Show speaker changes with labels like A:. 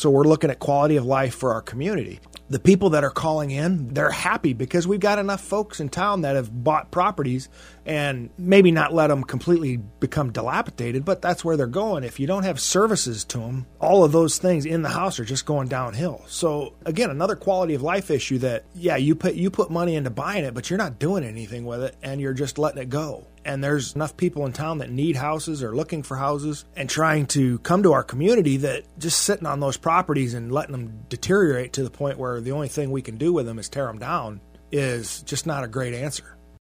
A: So we're looking at quality of life for our community. The people that are calling in, they're happy because we've got enough folks in town that have bought properties and maybe not let them completely become dilapidated, but that's where they're going. If you don't have services to them, all of those things in the house are just going downhill. So again, another quality of life issue that, yeah, you put money into buying it, but you're not doing anything with it and you're just letting it go. And there's enough people in town that need houses or looking for houses and trying to come to our community that just sitting on those properties and letting them deteriorate to the point where the only thing we can do with them is tear them down is just not a great answer.